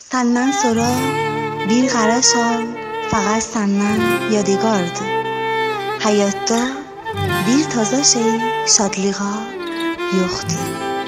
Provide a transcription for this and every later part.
Senden sonra bir qaraş al, faqat senden yadigardı. Hayatda bir taza şey şadlığa yoktu.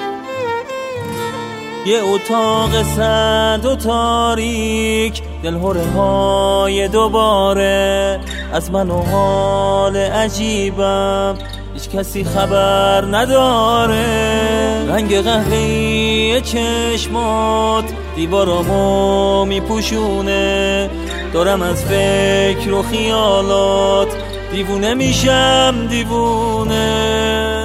یه اتاق سرد و تاریک، دلهره های دوباره از من و حال عجیبم هیچ کسی خبر نداره. رنگ قهوه‌ای چشمات دیوارامو میپوشونه، دارم از فکر و خیالات دیوونه میشم دیوونه.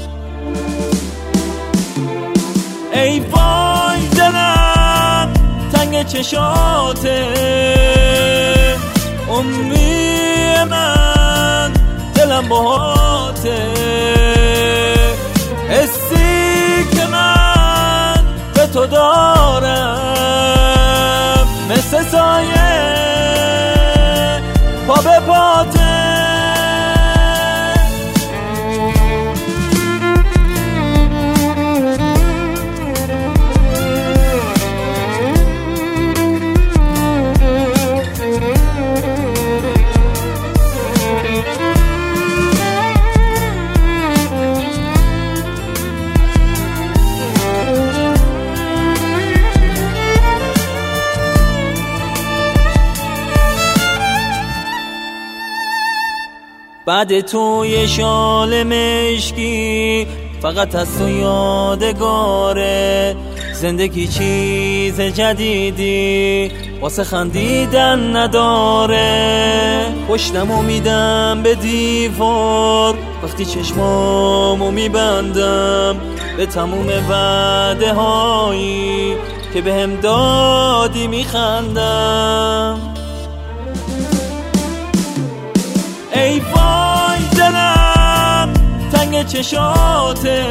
ای وای دلم تنگ چشاته، عمری من دلم باهاته، حسی که من به تو دارم مثل سایه پا به پاته. بعد تو یه شال مشکی فقط از تو یادگاره. زندگی چیز جدیدی واسه خندیدن نداره. پشتمو میدم به دیوار وقتی چشمامو میبندم به تموم وعده هایی که بهم دادی میخندم. ای وای دلم تنگ چشاته،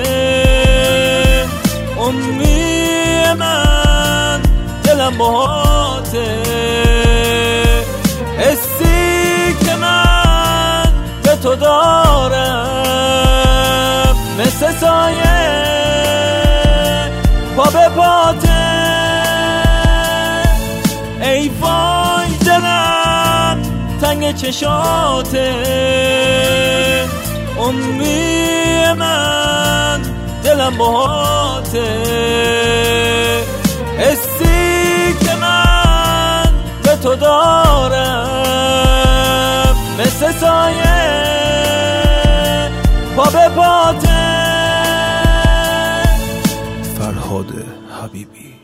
عمری من دلم باهاته، حسی که من به تو دارم مثل سایه پا به پاته. ای وای دلم تنگ چشاته، عمری من دلم باهاته، حسی که من به تو دارم مثل سایه پا به پاته. فرهاد حبیبی.